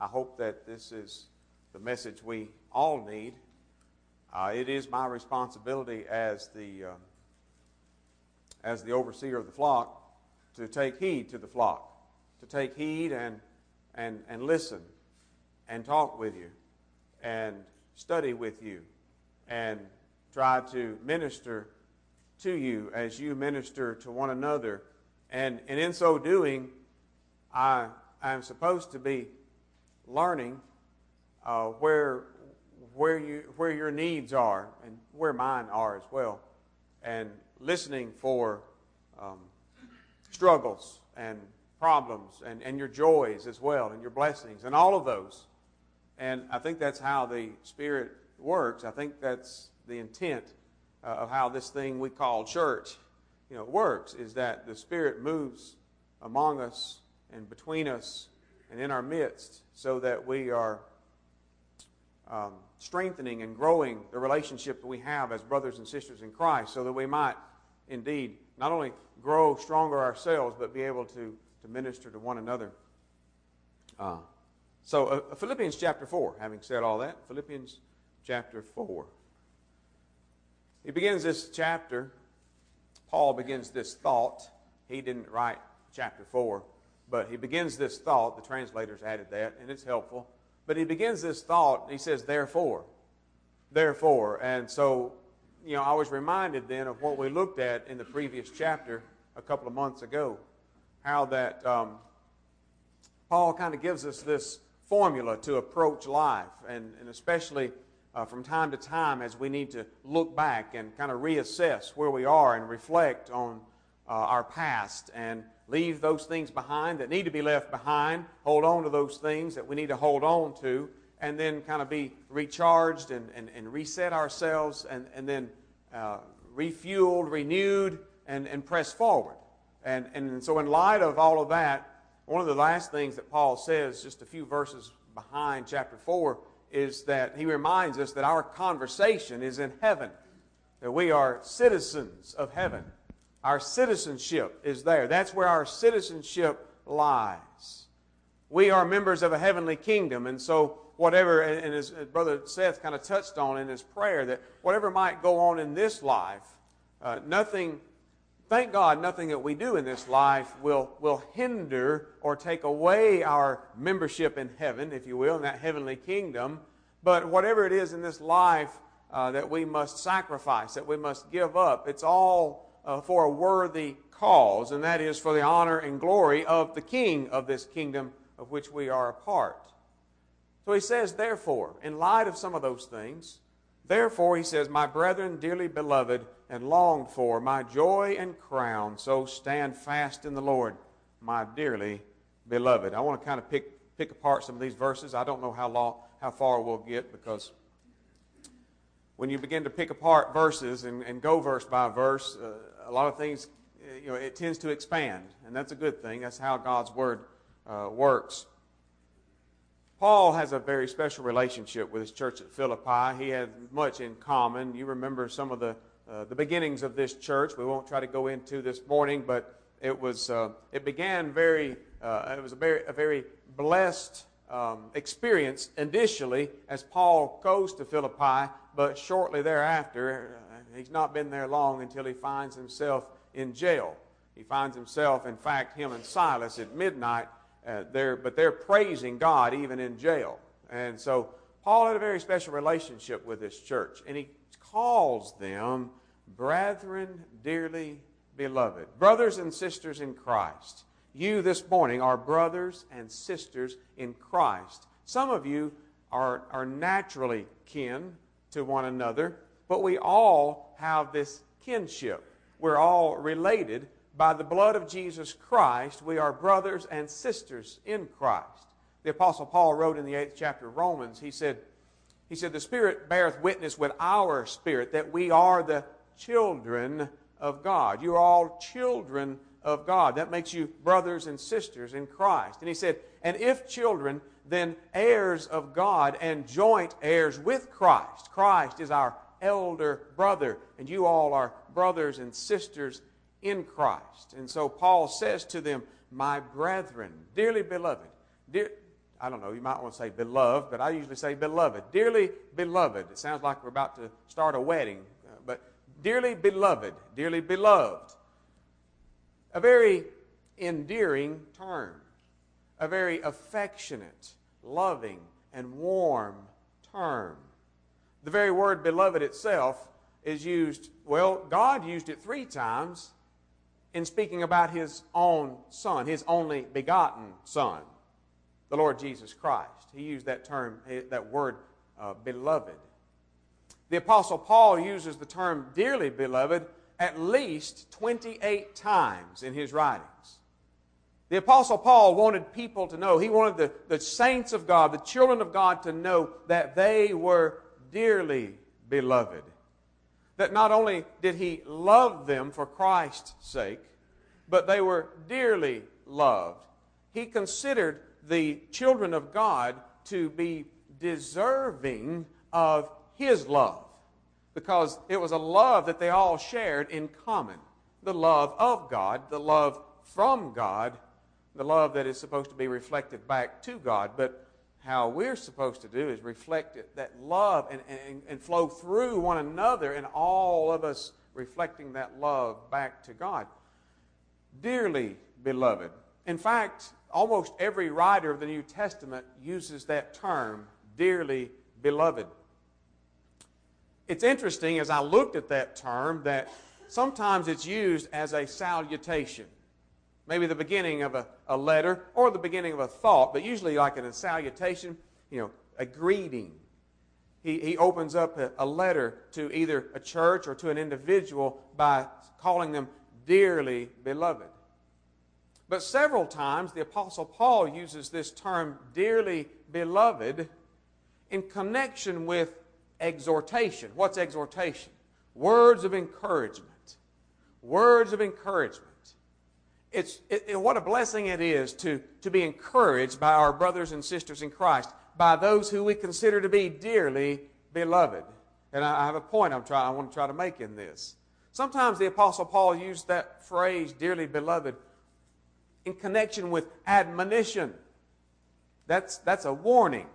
I hope that this is the message we all need. It is my responsibility as the overseer of the flock to take heed to the flock, to take heed and listen and talk with you and study with you and try to minister to you as you minister to one another. And in so doing, I am supposed to be learning where your needs are and where mine are as well, and listening for struggles and problems and your joys as well and your blessings and all of those. And I think that's how the Spirit works. I think that's the intent of how this thing we call church, works, is that the Spirit moves among us and between us and in our midst, so that we are strengthening and growing the relationship that we have as brothers and sisters in Christ, so that we might indeed not only grow stronger ourselves, but be able to minister to one another. So Philippians chapter 4, having said all that, Philippians chapter 4. He begins this chapter, Paul begins this thought. He didn't write chapter 4, but he begins this thought. The translators added that, and it's helpful. But he begins this thought, and he says, therefore. And so, I was reminded then of what we looked at in the previous chapter a couple of months ago, how that Paul kind of gives us this formula to approach life, and especially from time to time as we need to look back and kind of reassess where we are and reflect on our past and leave those things behind that need to be left behind, hold on to those things that we need to hold on to, and then kind of be recharged and reset ourselves and then refueled, renewed, and press forward. And so in light of all of that, one of the last things that Paul says, just a few verses behind chapter 4, is that he reminds us that our conversation is in heaven, that we are citizens of heaven. Our citizenship is there. That's where our citizenship lies. We are members of a heavenly kingdom, and so whatever, and as Brother Seth kind of touched on in his prayer, that whatever might go on in this life, thank God, nothing that we do in this life will hinder or take away our membership in heaven, if you will, in that heavenly kingdom. But whatever it is in this life that we must sacrifice, that we must give up, it's all for a worthy cause, and that is for the honor and glory of the King of this kingdom of which we are a part. So he says, therefore, in light of some of those things, therefore, he says, my brethren, dearly beloved and longed for, my joy and crown, so stand fast in the Lord, my dearly beloved. I want to kind of pick apart some of these verses. I don't know how far we'll get, because when you begin to pick apart verses and go verse by verse, a lot of things, it tends to expand, and that's a good thing. That's how God's Word works. Paul has a very special relationship with his church at Philippi. He had much in common. You remember some of the beginnings of this church. We won't try to go into this morning, but it began it was a very blessed experience initially as Paul goes to Philippi, but shortly thereafter, he's not been there long until he finds himself in jail. He finds himself, in fact, him and Silas at midnight, but they're praising God even in jail. And so Paul had a very special relationship with this church, and he calls them brethren dearly beloved. Brothers and sisters in Christ. You this morning are brothers and sisters in Christ. Some of you are naturally kin to one another, but we all have this kinship. We're all related by the blood of Jesus Christ. We are brothers and sisters in Christ. The Apostle Paul wrote in the 8th chapter of Romans, he said, the Spirit beareth witness with our spirit that we are the children of God. You are all children of God. That makes you brothers and sisters in Christ. And he said, and if children, then heirs of God and joint heirs with Christ. Christ is our elder brother, and you all are brothers and sisters in Christ. And so Paul says to them, my brethren, dearly beloved. I don't know, you might want to say beloved, but I usually say beloved. Dearly beloved. It sounds like we're about to start a wedding, but dearly beloved, dearly beloved. A very endearing term, a very affectionate, loving, and warm term. The very word beloved itself is used, well, God used it 3 times in speaking about His own Son, His only begotten Son, the Lord Jesus Christ. He used that term, that word, beloved. The Apostle Paul uses the term dearly beloved at least 28 times in his writings. The Apostle Paul wanted people to know, he wanted the saints of God, the children of God, to know that they were dearly beloved. That not only did he love them for Christ's sake, but they were dearly loved. He considered the children of God to be deserving of His love, because it was a love that they all shared in common. The love of God, the love from God, the love that is supposed to be reflected back to God. But how we're supposed to do is reflect that love and flow through one another, and all of us reflecting that love back to God. Dearly beloved. In fact, almost every writer of the New Testament uses that term, dearly beloved. It's interesting, as I looked at that term, that sometimes it's used as a salutation. Maybe the beginning of a letter or the beginning of a thought, but usually like in a salutation, a greeting. He opens up a letter to either a church or to an individual by calling them dearly beloved. But several times the Apostle Paul uses this term, dearly beloved, in connection with exhortation. What's exhortation? Words of encouragement. Words of encouragement. What a blessing it is to be encouraged by our brothers and sisters in Christ, by those who we consider to be dearly beloved. And I have a point I want to try to make in this. Sometimes the Apostle Paul used that phrase, dearly beloved, in connection with admonition. That's a warning.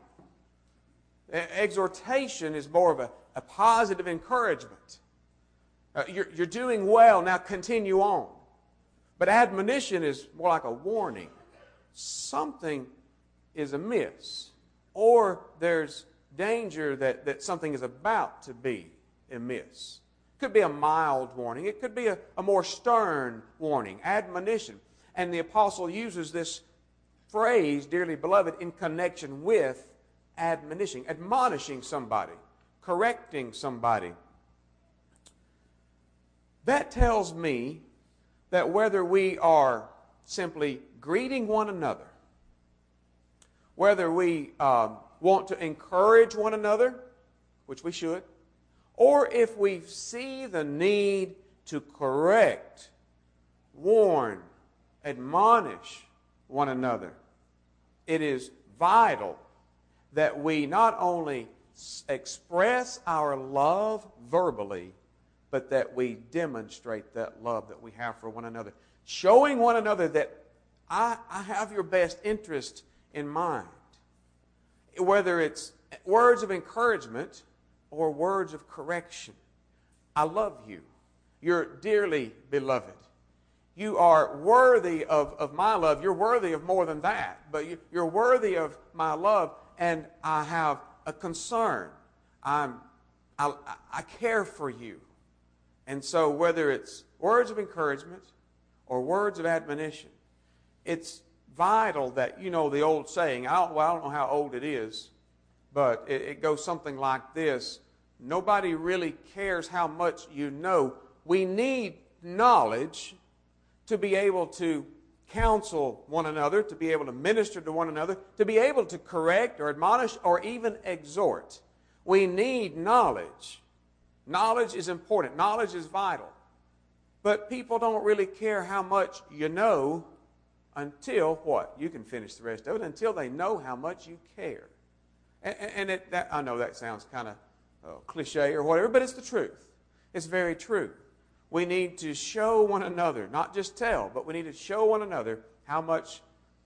Exhortation is more of a positive encouragement. You're doing well, now continue on. But admonition is more like a warning. Something is amiss, or there's danger that something is about to be amiss. It could be a mild warning. It could be a more stern warning, admonition. And the apostle uses this phrase, dearly beloved, in connection with admonition, admonishing somebody, correcting somebody. That tells me that whether we are simply greeting one another, whether we want to encourage one another, which we should, or if we see the need to correct, warn, admonish one another, it is vital that we not only express our love verbally, but that we demonstrate that love that we have for one another. Showing one another that I have your best interest in mind. Whether it's words of encouragement or words of correction. I love you. You're dearly beloved. You are worthy of my love. You're worthy of more than that. But you're worthy of my love, and I have a concern. I care for you. And so whether it's words of encouragement or words of admonition, it's vital that, the old saying, I don't know how old it is, but it goes something like this: nobody really cares how much you know. We need knowledge to be able to counsel one another, to be able to minister to one another, to be able to correct or admonish or even exhort. We need knowledge. Knowledge is important. Knowledge is vital. But people don't really care how much you know until what? You can finish the rest of it. Until they know how much you care. And I know that sounds kind of cliche or whatever, but it's the truth. It's very true. We need to show one another, not just tell, but we need to show one another how much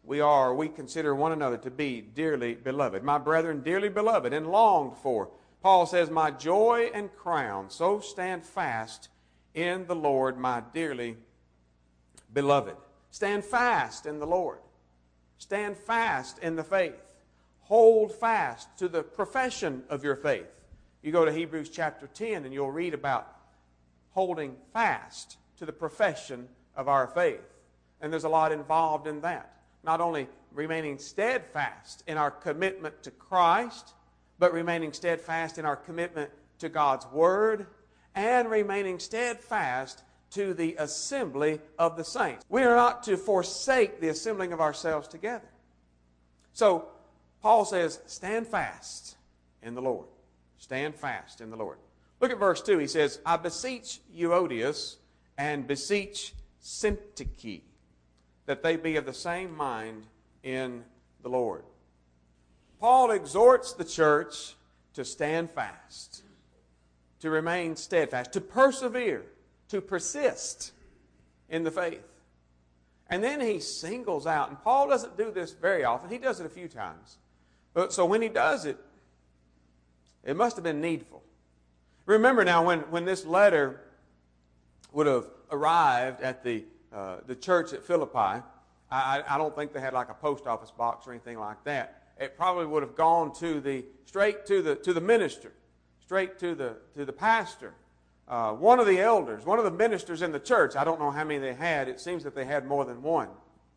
we consider one another to be dearly beloved. My brethren, dearly beloved and longed for. Paul says, my joy and crown, so stand fast in the Lord, my dearly beloved. Stand fast in the Lord. Stand fast in the faith. Hold fast to the profession of your faith. You go to Hebrews chapter 10 and you'll read about holding fast to the profession of our faith. And there's a lot involved in that. Not only remaining steadfast in our commitment to Christ, but remaining steadfast in our commitment to God's Word, and remaining steadfast to the assembly of the saints. We are not to forsake the assembling of ourselves together. So, Paul says, stand fast in the Lord. Stand fast in the Lord. Look at verse 2. He says, I beseech Euodias and beseech Syntyche, that they be of the same mind in the Lord. Paul exhorts the church to stand fast, to remain steadfast, to persevere, to persist in the faith. And then he singles out, and Paul doesn't do this very often. He does it a few times. But so when he does it, it must have been needful. Remember now, when this letter would have arrived at the church at Philippi, I don't think they had like a post office box or anything like that. It probably would have gone straight to the minister, straight to the pastor, one of the elders, one of the ministers in the church. I don't know how many they had. It seems that they had more than one.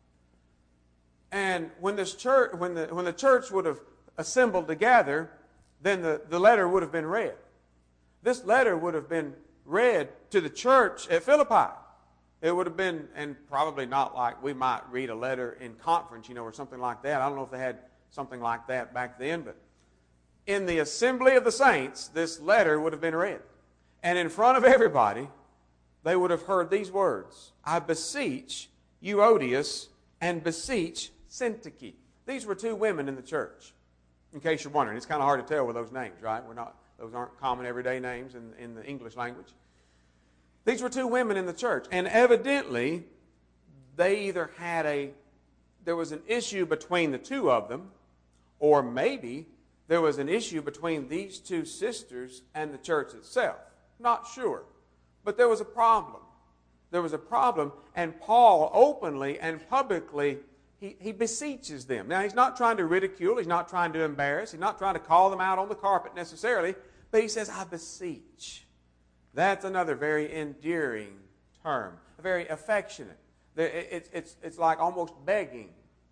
And when the church would have assembled together, then the letter would have been read. This letter would have been read to the church at Philippi. It would have been, and probably not like we might read a letter in conference, or something like that. I don't know if they had something like that back then, but in the assembly of the saints, this letter would have been read. And in front of everybody, they would have heard these words, I beseech Euodias and beseech Syntyche. These were two women in the church. In case you're wondering, it's kind of hard to tell with those names, right? Those aren't common everyday names in the English language. These were two women in the church, and evidently they either there was an issue between the two of them, or maybe there was an issue between these two sisters and the church itself. Not sure. But there was a problem. There was a problem, and Paul openly and publicly, he beseeches them. Now, he's not trying to ridicule. He's not trying to embarrass. He's not trying to call them out on the carpet necessarily, but he says, I beseech. That's another very endearing term, very affectionate. It's like almost begging,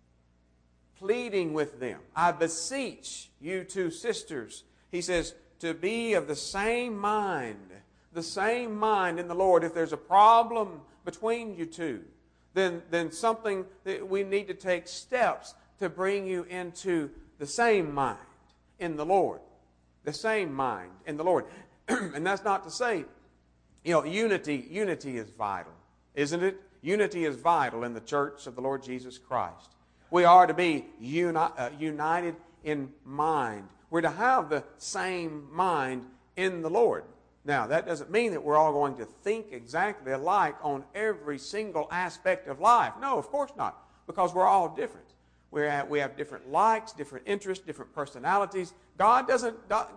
pleading with them. I beseech you two sisters, he says, to be of the same mind in the Lord. If there's a problem between you two, then something that we need to take steps to bring you into the same mind in the Lord. The same mind in the Lord. And that's not to say, unity is vital, isn't it? Unity is vital in the church of the Lord Jesus Christ. We are to be united in mind. We're to have the same mind in the Lord. Now, that doesn't mean that we're all going to think exactly alike on every single aspect of life. No, of course not, because we're all different. We have different likes, different interests, different personalities. God doesn't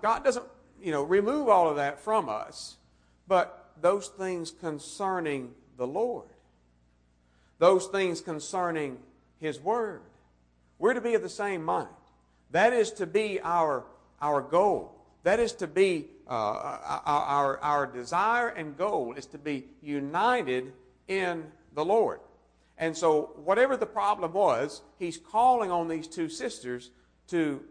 remove all of that from us, but those things concerning the Lord, those things concerning His Word, we're to be of the same mind. That is to be our goal. That is to be our desire and goal is to be united in the Lord. And so whatever the problem was, he's calling on these two sisters to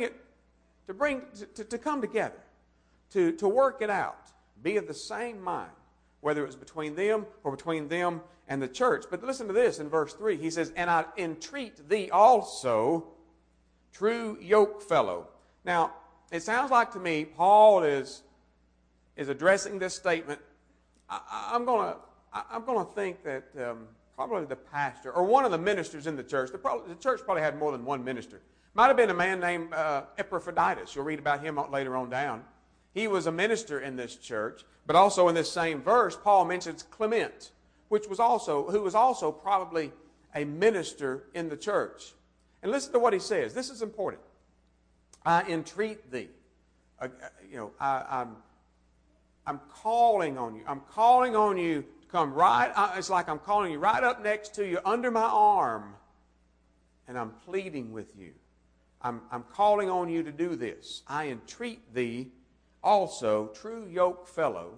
come together, to work it out, be of the same mind, whether it was between them or between them and the church. But listen to this in verse 3. He says, and I entreat thee also, true yoke fellow. Now, it sounds like to me Paul is addressing this statement. I'm going to think that probably the pastor or one of the ministers in the church. The church probably had more than one minister. Might have been a man named Epaphroditus. You'll read about him later on down. He was a minister in this church, but also in this same verse, Paul mentions Clement, who was also probably a minister in the church. And listen to what he says. This is important. I entreat thee. I'm calling on you. I'm calling on you to come right. It's like I'm calling you right up next to you, under my arm, and I'm pleading with you. I'm calling on you to do this. I entreat thee also, true yoke fellow,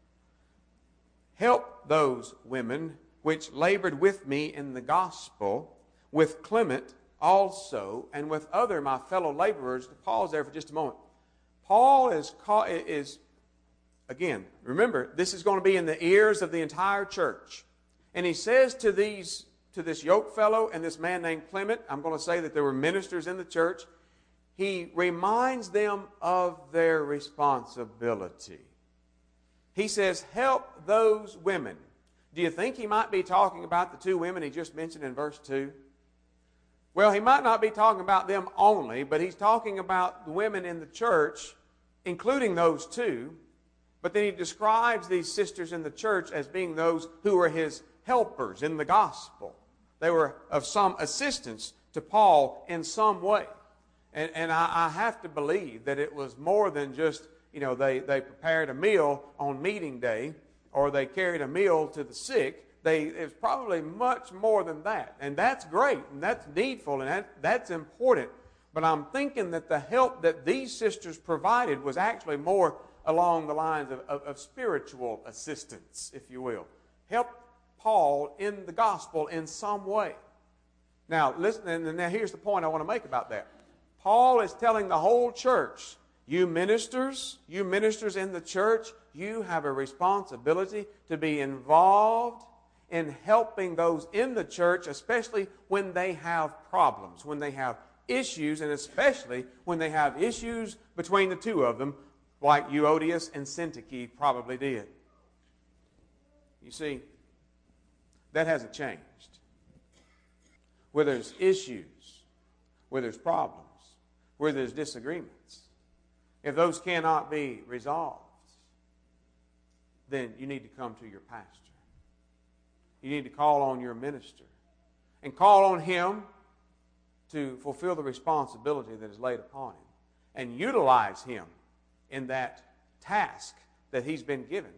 help those women which labored with me in the gospel, with Clement also, and with other my fellow laborers. Pause there for just a moment. Paul is again, remember, this is going to be in the ears of the entire church. And he says to this yoke fellow and this man named Clement, I'm going to say that there were ministers in the church, he reminds them of their responsibility. He says, help those women. Do you think he might be talking about the two women he just mentioned in verse 2? Well, he might not be talking about them only, but he's talking about the women in the church, including those two. But then he describes these sisters in the church as being those who were his helpers in the gospel. They were of some assistance to Paul in some way. And I have to believe that it was more than just, they prepared a meal on meeting day, or they carried a meal to the sick. It was probably much more than that. And that's great, and that's needful, and that's important. But I'm thinking that the help that these sisters provided was actually more along the lines of spiritual assistance, if you will. Help Paul in the gospel in some way. Now, listen, and now here's the point I want to make about that. Paul is telling the whole church, you ministers in the church, you have a responsibility to be involved in helping those in the church, especially when they have problems, when they have issues, and especially when they have issues between the two of them, like Euodias and Syntyche probably did. You see, that hasn't changed. Where there's issues, where there's problems, where there's disagreements, if those cannot be resolved, then you need to come to your pastor. You need to call on your minister and call on him to fulfill the responsibility that is laid upon him and utilize him in that task that he's been given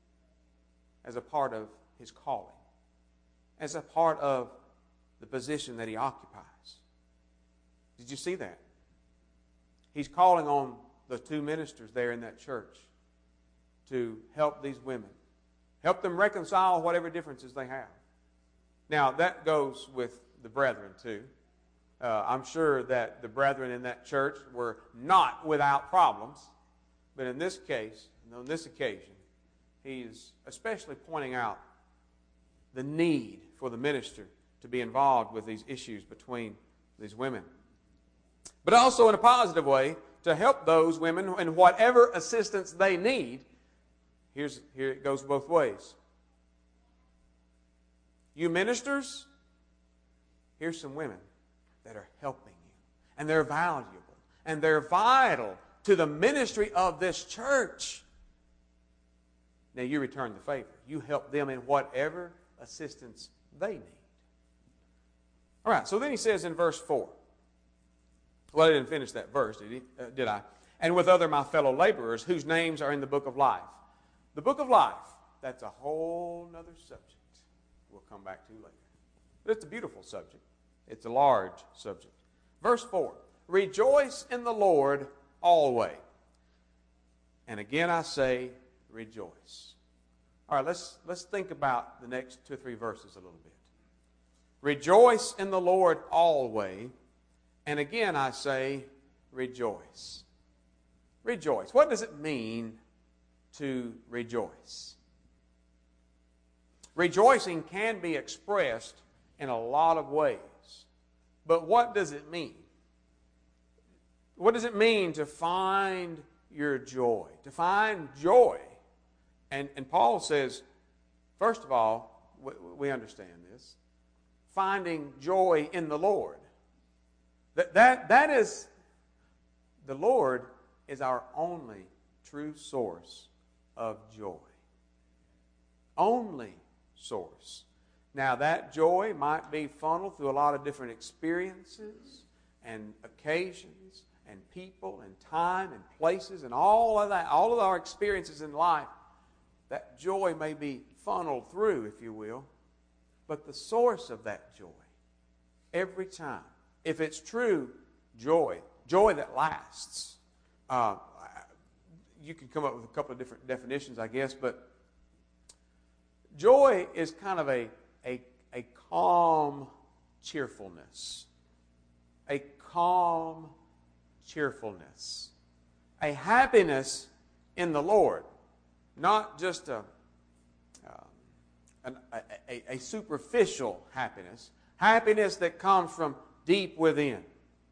as a part of his calling, as a part of the position that he occupies. Did you see that? He's calling on the two ministers there in that church to help these women. Help them reconcile whatever differences they have. Now, that goes with the brethren, too. I'm sure that the brethren in that church were not without problems. But in this case, on this occasion, he's especially pointing out the need for the minister to be involved with these issues between these women. But also in a positive way, to help those women in whatever assistance they need. Here it goes both ways. You ministers, here's some women that are helping you. And they're valuable. And they're vital to the ministry of this church. Now you return the favor. You help them in whatever assistance they need. All right, so then he says in verse 4. Well, I didn't finish that verse, did I? And with other my fellow laborers whose names are in the book of life. The book of life, that's a whole other subject we'll come back to later. But it's a beautiful subject. It's a large subject. Verse 4. Rejoice in the Lord always. And again I say, rejoice. All right, let's think about the next 2 or 3 verses a little bit. Rejoice in the Lord always. And again I say, rejoice. Rejoice. What does it mean to rejoice? Rejoicing can be expressed in a lot of ways. But what does it mean? What does it mean to find your joy? To find joy. And Paul says, first of all, we understand this. Finding joy in the Lord. That is, the Lord is our only true source of joy. Only source. Now, that joy might be funneled through a lot of different experiences and occasions and people and time and places and all of that, all of our experiences in life. That joy may be funneled through, if you will, but the source of that joy, every time, if it's true joy that lasts, you can come up with a couple of different definitions, I guess, but joy is kind of a calm cheerfulness. A calm cheerfulness. A happiness in the Lord. Not just a superficial happiness. Happiness that comes from deep within.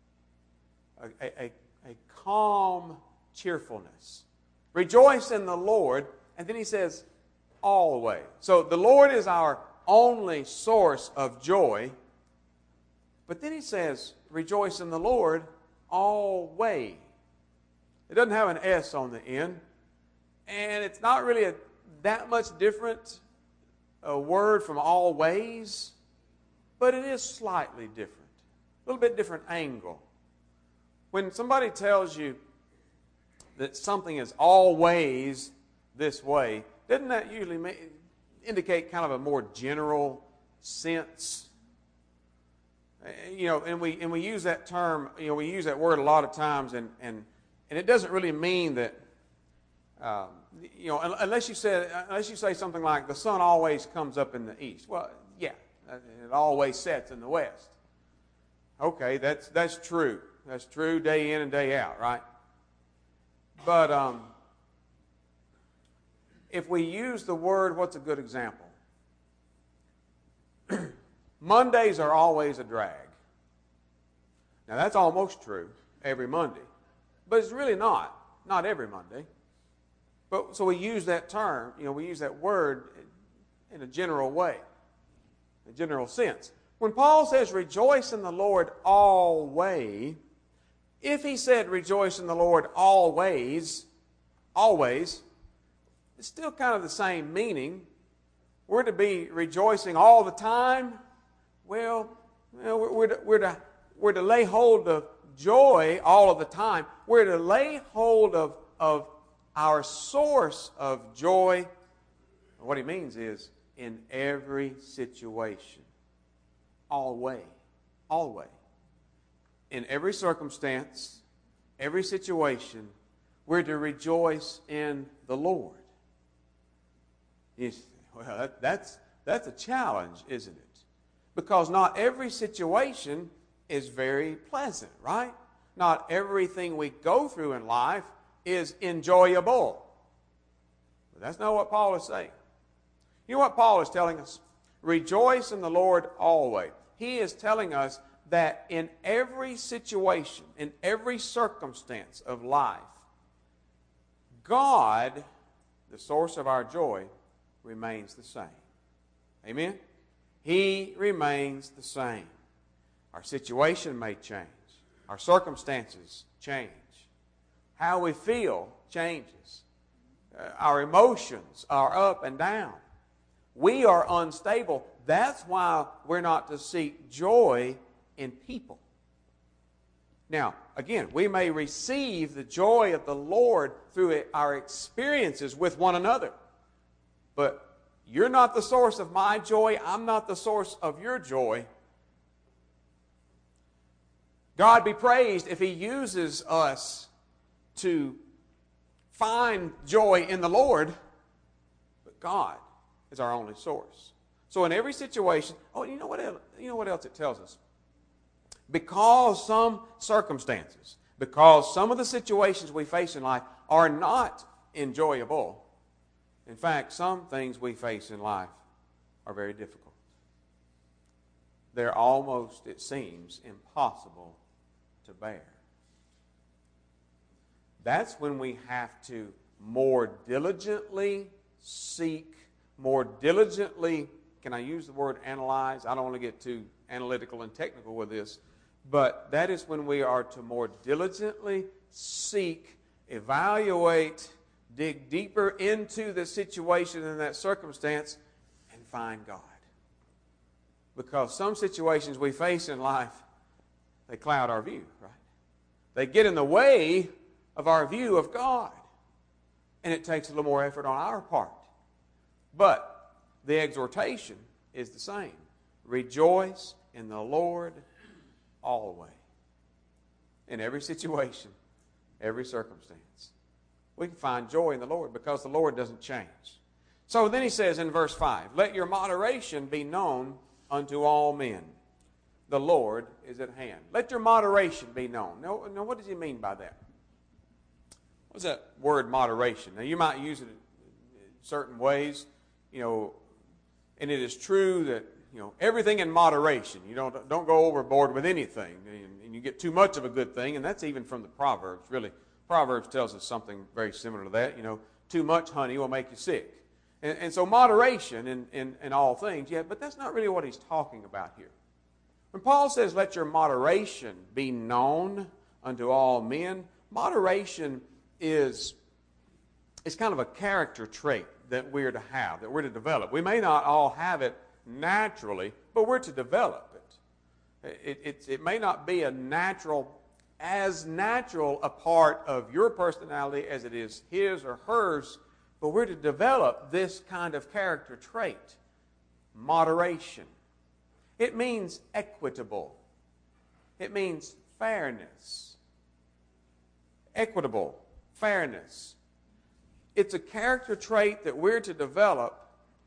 A calm cheerfulness. Rejoice in the Lord. And then he says, always. So the Lord is our only source of joy. But then he says, rejoice in the Lord always. It doesn't have an S on the end. And it's not really that much different a word from always, but it is slightly different. A little bit different angle. When somebody tells you that something is always this way, doesn't that usually indicate kind of a more general sense? And we use that term, we use that word a lot of times, and it doesn't really mean that, unless you say something like the sun always comes up in the east. Well, yeah, it always sets in the west. Okay, that's true. That's true day in and day out, right? But if we use the word, what's a good example? Mondays are always a drag. Now, that's almost true every Monday. But it's really not every Monday. But so we use that term, we use that word in a general way, a general sense. When Paul says rejoice in the Lord always, if he said rejoice in the Lord always, it's still kind of the same meaning. We're to be rejoicing all the time. Well, we're to lay hold of joy all of the time. We're to lay hold of our source of joy. What he means is in every situation. Always. Always. In every circumstance, every situation, we're to rejoice in the Lord. Well, that's a challenge, isn't it? Because not every situation is very pleasant, right? Not everything we go through in life is enjoyable. But that's not what Paul is saying. You know what Paul is telling us? Rejoice in the Lord always. He is telling us that in every situation, in every circumstance of life, God, the source of our joy, remains the same. Amen? He remains the same. Our situation may change. Our circumstances change. How we feel changes. Our emotions are up and down. We are unstable. That's why we're not to seek joy in people. Now, again, we may receive the joy of the Lord through our experiences with one another. But you're not the source of my joy. I'm not the source of your joy. God be praised if He uses us to find joy in the Lord. But God is our only source. So in every situation, you know what else it tells us? Because some circumstances, because some of the situations we face in life are not enjoyable. In fact, some things we face in life are very difficult. They're almost, it seems, impossible to bear. That's when we have to more diligently seek, more diligently, can I use the word analyze? I don't want to get too analytical and technical with this, but that is when we are to more diligently seek, evaluate, dig deeper into the situation and that circumstance and find God. because some situations we face in life, they cloud our view, right? They get in the way of our view of God. And it takes a little more effort on our part. But the exhortation is the same. Rejoice in the Lord always. In every situation, every circumstance. We can find joy in the Lord because the Lord doesn't change. So then he says in verse 5, let your moderation be known unto all men. The Lord is at hand. Let your moderation be known. Now, what does he mean by that? What's that word moderation? Now, you might use it in certain ways, and it is true that, everything in moderation. You don't go overboard with anything, and you get too much of a good thing, and that's even from the Proverbs, really. Proverbs tells us something very similar to that. Too much honey will make you sick. And so moderation in all things, yeah, but that's not really what he's talking about here. When Paul says, let your moderation be known unto all men, moderation is kind of a character trait that we're to have, that we're to develop. We may not all have it naturally, but we're to develop it. It may not be as natural a part of your personality as it is his or hers, but we're to develop this kind of character trait, moderation. It means equitable. It means fairness. Equitable, fairness. It's a character trait that we're to develop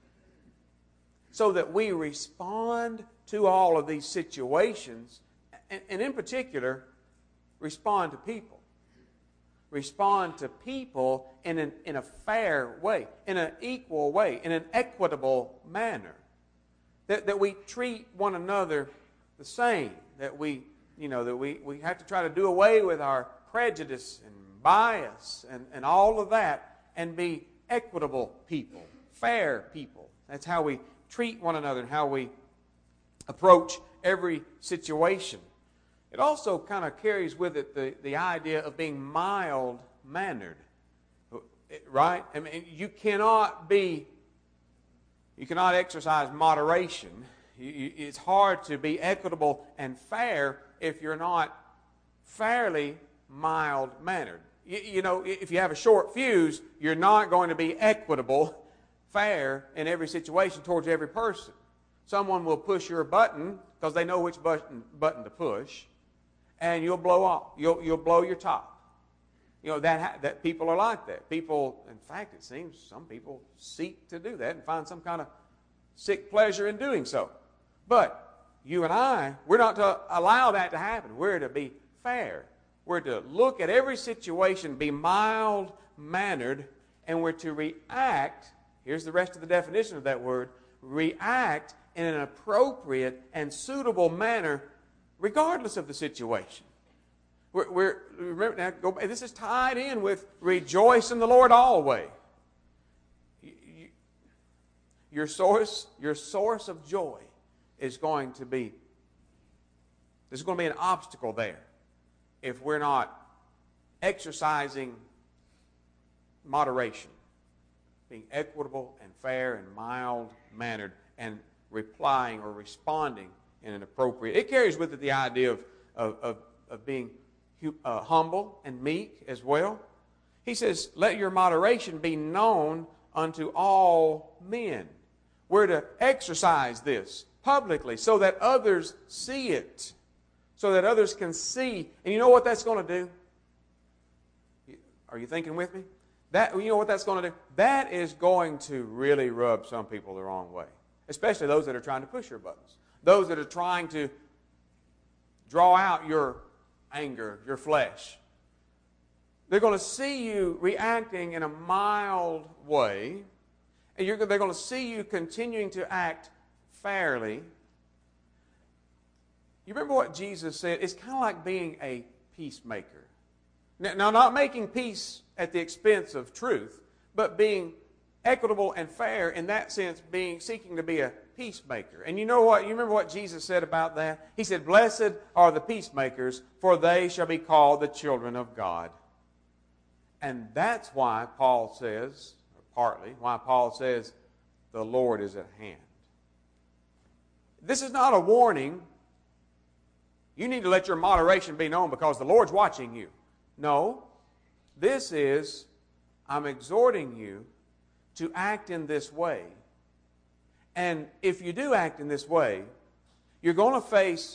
so that we respond to all of these situations, and in particular, respond to people. Respond to people in a fair way, in an equal way, in an equitable manner. That we treat one another the same. That we have to try to do away with our prejudice and bias and all of that and be equitable people, fair people. That's how we treat one another and how we approach every situation. It also kind of carries with it the idea of being mild-mannered, right? I mean, you cannot exercise moderation. It's hard to be equitable and fair if you're not fairly mild-mannered. If you have a short fuse, you're not going to be equitable, fair in every situation towards every person. Someone will push your button because they know which button to push, and you'll blow off. You'll blow your top. That people are like that. People, in fact, it seems some people seek to do that and find some kind of sick pleasure in doing so. But you and I, we're not to allow that to happen. We're to be fair. We're to look at every situation, be mild-mannered, and we're to react. Here's the rest of the definition of that word. React in an appropriate and suitable manner regardless of the situation. Remember now, this is tied in with rejoice in the Lord always. Your source of joy is going to be, there's going to be an obstacle there if we're not exercising moderation, being equitable and fair and mild-mannered and replying or responding in an appropriate. It carries with it the idea of being humble and meek as well. He says, let your moderation be known unto all men. We're to exercise this publicly so that others see it, so that others can see. And you know what that's going to do? Are you thinking with me? You know what that's going to do? That is going to really rub some people the wrong way, especially those that are trying to push your buttons, those that are trying to draw out your anger, your flesh. They're going to see you reacting in a mild way, and they're going to see you continuing to act fairly. You remember what Jesus said? It's kind of like being a peacemaker. Now, not making peace at the expense of truth, but being equitable and fair in that sense, seeking to be a peacemaker. And you know what? You remember what Jesus said about that? He said, blessed are the peacemakers, for they shall be called the children of God. And that's why Paul says, or partly why Paul says, the Lord is at hand. This is not a warning. You need to let your moderation be known because the Lord's watching you. No. This is, I'm exhorting you to act in this way. And if you do act in this way, you're going to face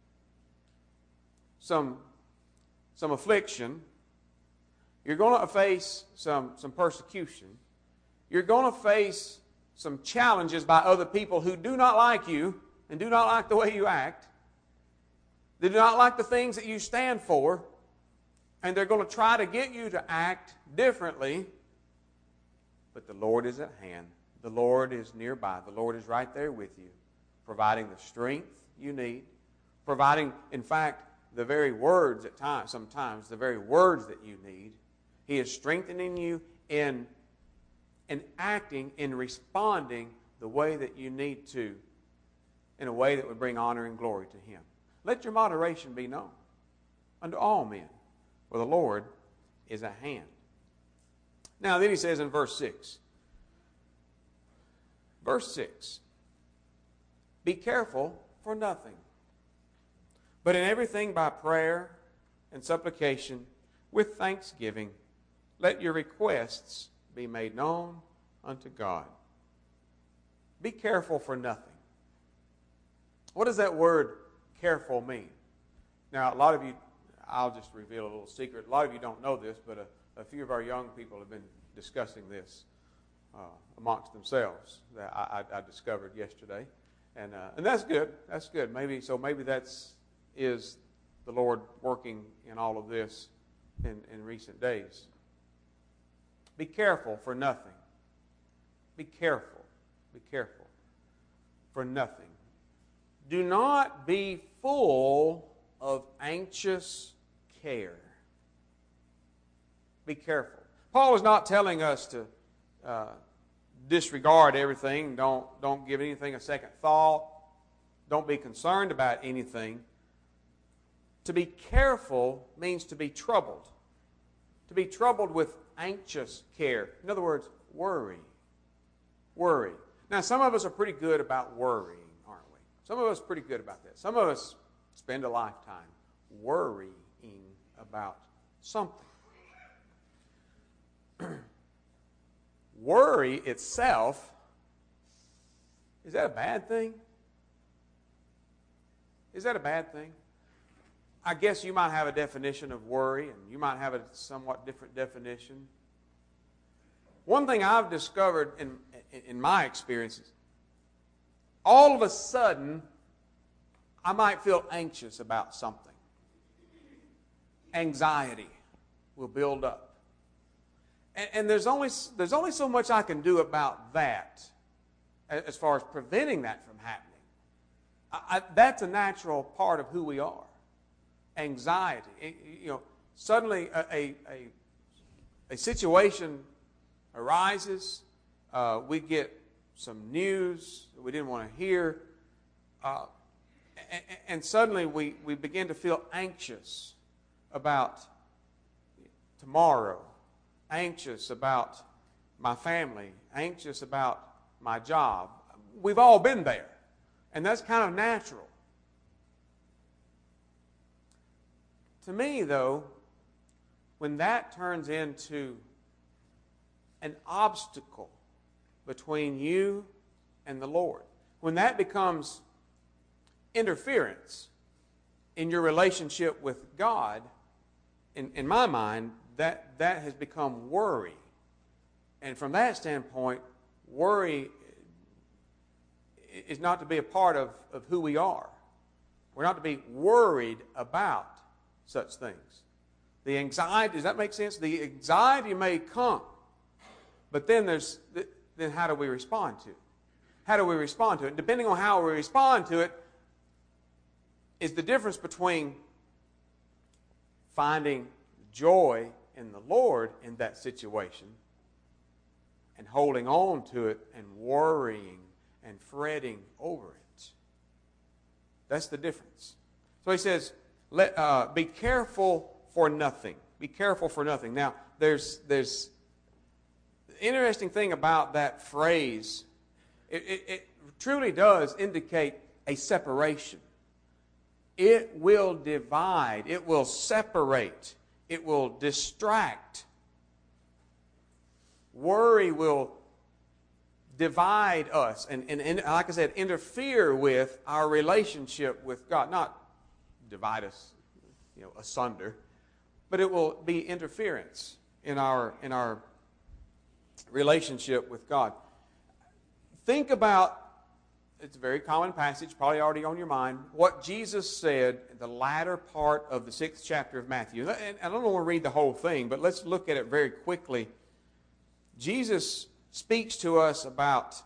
some affliction. You're going to face some persecution. You're going to face some challenges by other people who do not like you and do not like the way you act. They do not like the things that you stand for. And they're going to try to get you to act differently. But the Lord is at hand. The Lord is nearby. The Lord is right there with you, providing the strength you need, providing, in fact, the very words at times, sometimes the very words that you need. He is strengthening you in acting, in responding the way that you need to, in a way that would bring honor and glory to Him. Let your moderation be known unto all men, for the Lord is at hand. Now then he says in verse 6, be careful for nothing, but in everything by prayer and supplication with thanksgiving, let your requests be made known unto God. Be careful for nothing. What does that word careful mean? Now, a lot of you, I'll just reveal a little secret. A lot of you don't know this, but a few of our young people have been discussing this amongst themselves that I discovered yesterday. And that's good. That's good. Maybe is the Lord working in all of this in recent days. Be careful for nothing. Be careful. Be careful for nothing. Do not be full of anxious care. Be careful. Paul is not telling us to disregard everything. Don't give anything a second thought. Don't be concerned about anything. To be careful means to be troubled. To be troubled with anxious care. In other words, worry. Worry. Now, some of us are pretty good about worrying, aren't we? Some of us are pretty good about that. Some of us spend a lifetime worrying about something. Worry itself, is that a bad thing? Is that a bad thing? I guess you might have a definition of worry, and you might have a somewhat different definition. One thing I've discovered in my experiences, all of a sudden, I might feel anxious about something. Anxiety will build up. And there's only so much I can do about that as far as preventing that from happening. That's a natural part of who we are. Anxiety. Suddenly a situation arises. We get some news that we didn't want to hear. And suddenly we begin to feel anxious about tomorrow, anxious about my family, anxious about my job. We've all been there, and that's kind of natural. To me, though, when that turns into an obstacle between you and the Lord, when that becomes interference in your relationship with God, in my mind, that has become worry. And from that standpoint, worry is not to be a part of who we are. We're not to be worried about such things. The anxiety, does that make sense? The anxiety may come, but then then how do we respond to it? How do we respond to it? Depending on how we respond to it is the difference between finding joy in the Lord in that situation and holding on to it and worrying and fretting over it. That's the difference. So he says, be careful for nothing. Be careful for nothing. Now, there's the interesting thing about that phrase. It truly does indicate a separation. It will divide. It will separate. It will distract. Worry will divide us and, like I said, interfere with our relationship with God. Not divide us, asunder, but it will be interference in our relationship with God. Think about, it's a very common passage, probably already on your mind, what Jesus said in the latter part of the 6th chapter of Matthew. And I don't want to read the whole thing, but let's look at it very quickly. Jesus speaks to us about,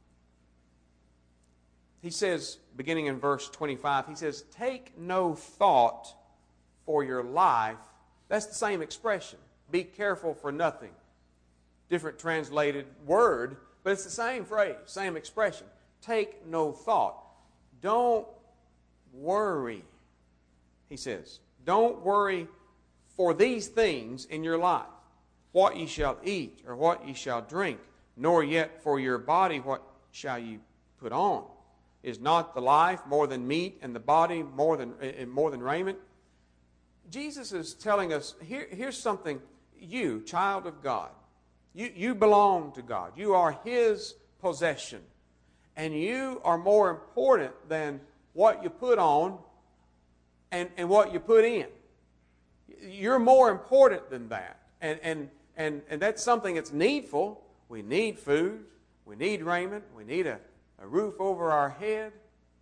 he says, beginning in verse 25, he says, take no thought for your life. That's the same expression. Be careful for nothing. Different translated word, but it's the same phrase, same expression. Take no thought. Don't worry, he says. Don't worry for these things in your life, what ye shall eat or what ye shall drink, nor yet for your body what shall ye put on. Is not the life more than meat, and the body more than raiment? Jesus is telling us, here's something, you, child of God, you belong to God. You are His possession. And you are more important than what you put on and what you put in. You're more important than that. And that's something that's needful. We need food. We need raiment. We need a roof over our head.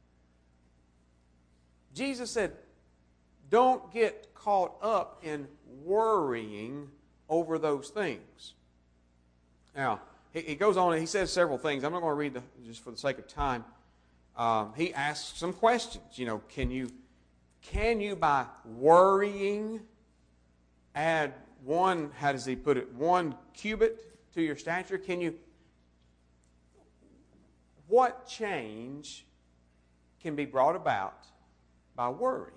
Jesus said, don't get caught up in worrying over those things. Now, he goes on and he says several things. I'm not going to read just for the sake of time. He asks some questions. Can you by worrying add one, how does he put it, 1 cubit to your stature? What change can be brought about by worry?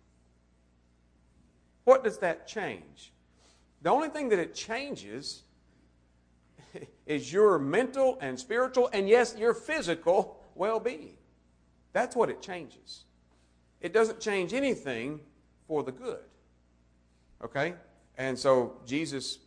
What does that change? The only thing that it changes is your mental and spiritual and, yes, your physical well-being. That's what it changes. It doesn't change anything for the good. Okay? And so Jesus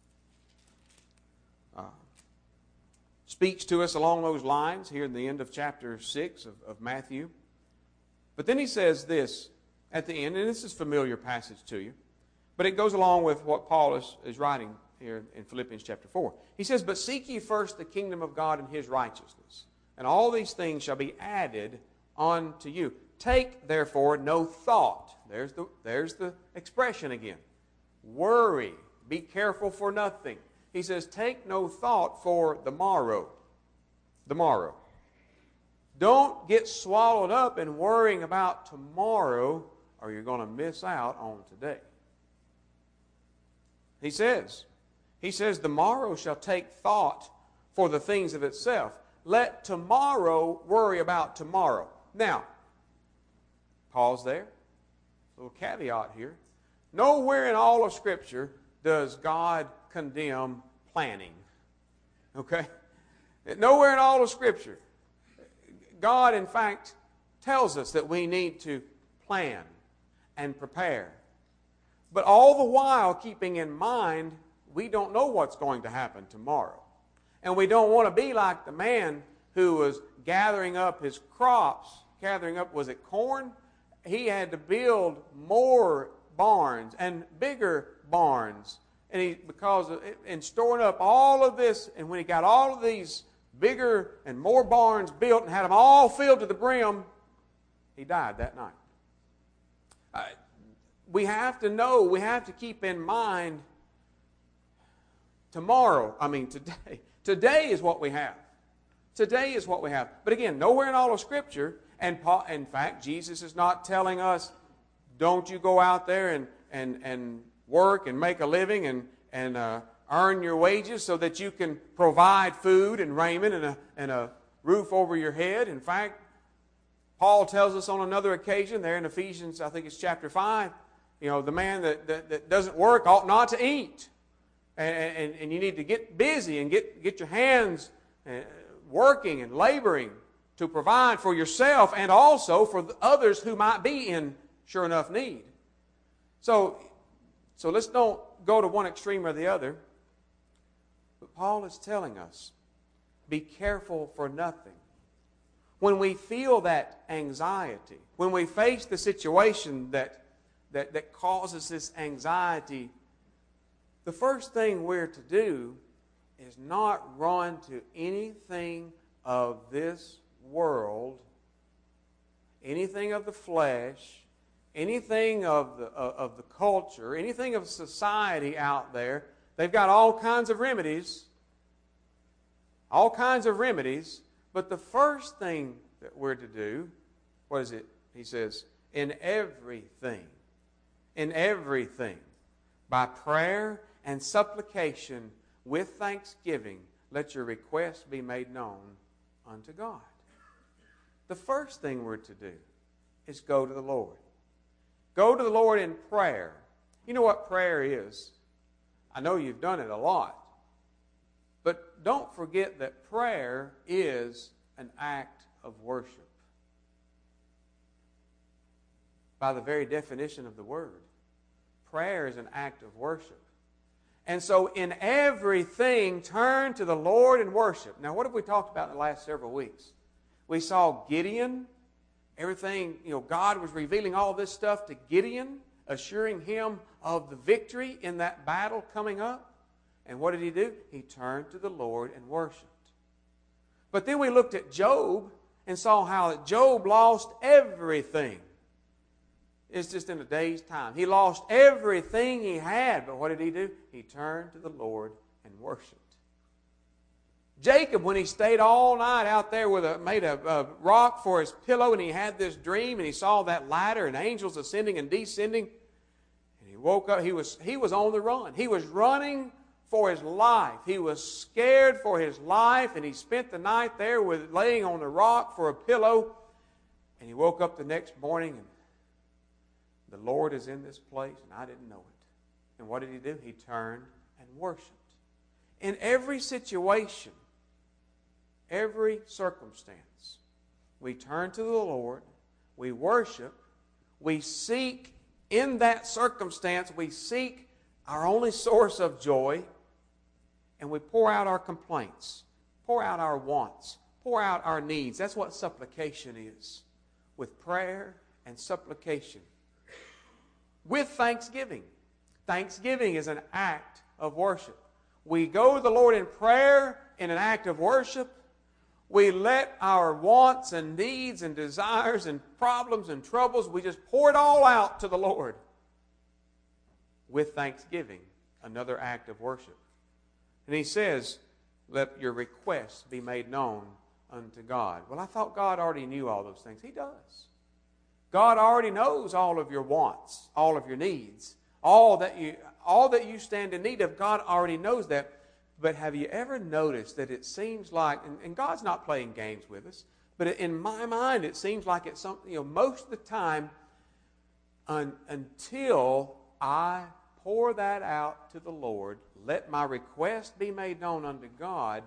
speaks to us along those lines here in the end of chapter 6 of Matthew. But then he says this at the end, and this is a familiar passage to you, but it goes along with what Paul is writing here in Philippians chapter 4. He says, but seek ye first the kingdom of God and His righteousness, and all these things shall be added unto you. Take, therefore, no thought. There's the expression again. Worry. Be careful for nothing. He says, take no thought for the morrow. The morrow. Don't get swallowed up in worrying about tomorrow, or you're going to miss out on today. He says, the morrow shall take thought for the things of itself. Let tomorrow worry about tomorrow. Now, pause there. A little caveat here. Nowhere in all of Scripture does God condemn planning. Okay? Nowhere in all of Scripture. God, in fact, tells us that we need to plan and prepare. But all the while keeping in mind, we don't know what's going to happen tomorrow. And we don't want to be like the man who was gathering up his crops. Gathering up, was it corn? He had to build more barns and bigger barns. And storing up all of this, and when he got all of these bigger and more barns built and had them all filled to the brim, he died that night. We have to know, we have to keep in mind today. Today is what we have. Today is what we have. But again, nowhere in all of Scripture, and in fact, Jesus is not telling us, don't you go out there and work and make a living and earn your wages so that you can provide food and raiment and a roof over your head. In fact, Paul tells us on another occasion there in Ephesians, I think it's chapter 5, the man that doesn't work ought not to eat. And you need to get busy and get your hands working and laboring to provide for yourself and also for the others who might be in sure enough need. So let's don't go to one extreme or the other. But Paul is telling us, be careful for nothing. When we feel that anxiety, when we face the situation that causes this anxiety, the first thing we're to do is not run to anything of this world, anything of the flesh, anything of the culture, anything of society out there. They've got all kinds of remedies. All kinds of remedies. But the first thing that we're to do, what is it? He says, in everything, by prayer and supplication with thanksgiving, let your requests be made known unto God. The first thing we're to do is go to the Lord. Go to the Lord in prayer. You know what prayer is? I know you've done it a lot. But don't forget that prayer is an act of worship. By the very definition of the word, prayer is an act of worship. And so in everything, turn to the Lord in worship. Now, what have we talked about in the last several weeks? We saw Gideon. Everything, God was revealing all this stuff to Gideon, assuring him of the victory in that battle coming up. And what did he do? He turned to the Lord and worshiped. But then we looked at Job and saw how Job lost everything. It's just in a day's time. He lost everything he had, but what did he do? He turned to the Lord and worshiped. Jacob, when he stayed all night out there made a rock for his pillow, and he had this dream, and he saw that ladder and angels ascending and descending, and he woke up. He was on the run. He was running for his life. He was scared for his life, and he spent the night there laying on the rock for a pillow, and he woke up the next morning, and the Lord is in this place, and I didn't know it. And what did he do? He turned and worshiped. In every situation, every circumstance, we turn to the Lord, we worship, we seek in that circumstance, we seek our only source of joy, and we pour out our complaints, pour out our wants, pour out our needs. That's what supplication is, with prayer and supplication. With thanksgiving. Thanksgiving is an act of worship. We go to the Lord in prayer in an act of worship. We let our wants and needs and desires and problems and troubles, we just pour it all out to the Lord. With thanksgiving, another act of worship. And he says, let your requests be made known unto God. Well, I thought God already knew all those things. He does. God already knows all of your wants, all of your needs, all that you stand in need of. God already knows that. But have you ever noticed that it seems like, and God's not playing games with us, but in my mind it seems like it's something, most of the time until I pour that out to the Lord, let my request be made known unto God,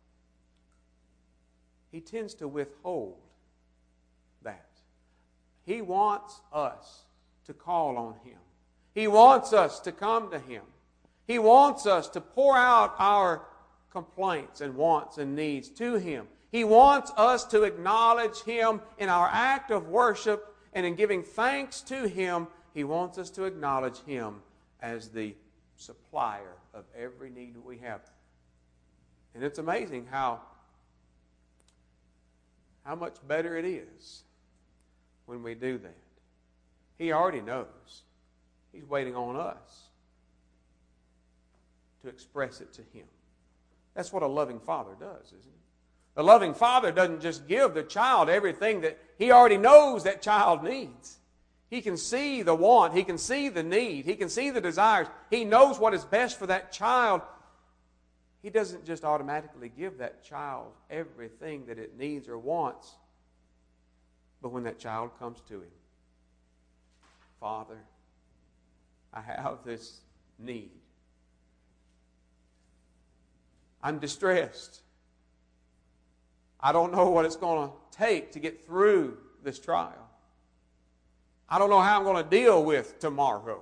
He tends to withhold that. He wants us to call on Him. He wants us to come to Him. He wants us to pour out our complaints and wants and needs to Him. He wants us to acknowledge Him in our act of worship, and in giving thanks to Him, He wants us to acknowledge Him as the supplier of every need that we have. And it's amazing how much better it is when we do that. He already knows. He's waiting on us to express it to Him. That's what a loving father does, isn't it? The loving father doesn't just give the child everything that he already knows that child needs. He can see the want. He can see the need. He can see the desires. He knows what is best for that child. He doesn't just automatically give that child everything that it needs or wants. But when that child comes to Him, Father, I have this need. I'm distressed. I don't know what it's going to take to get through this trial. I don't know how I'm going to deal with tomorrow.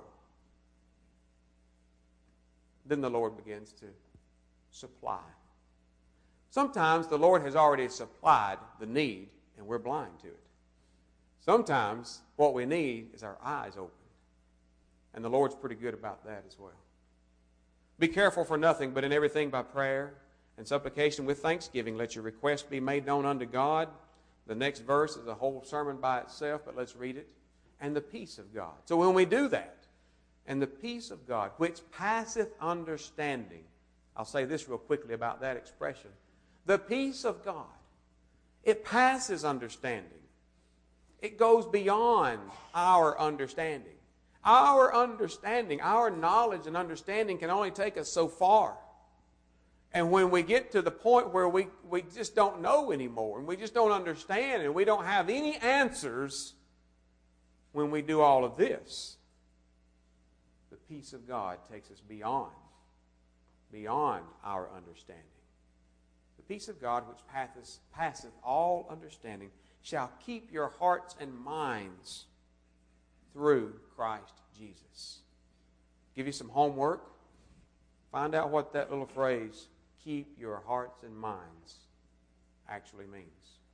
Then the Lord begins to supply. Sometimes the Lord has already supplied the need, and we're blind to it. Sometimes what we need is our eyes open. And the Lord's pretty good about that as well. Be careful for nothing, but in everything by prayer and supplication with thanksgiving, let your requests be made known unto God. The next verse is a whole sermon by itself, but let's read it. And the peace of God. So when we do that, and the peace of God, which passeth understanding. I'll say this real quickly about that expression. The peace of God, it passes understanding. It goes beyond our understanding. Our understanding, our knowledge and understanding can only take us so far. And when we get to the point where we just don't know anymore, and we just don't understand, and we don't have any answers when we do all of this, the peace of God takes us beyond our understanding. The peace of God which passeth all understanding shall keep your hearts and minds through Christ Jesus. Give you some homework. Find out what that little phrase, keep your hearts and minds, actually means.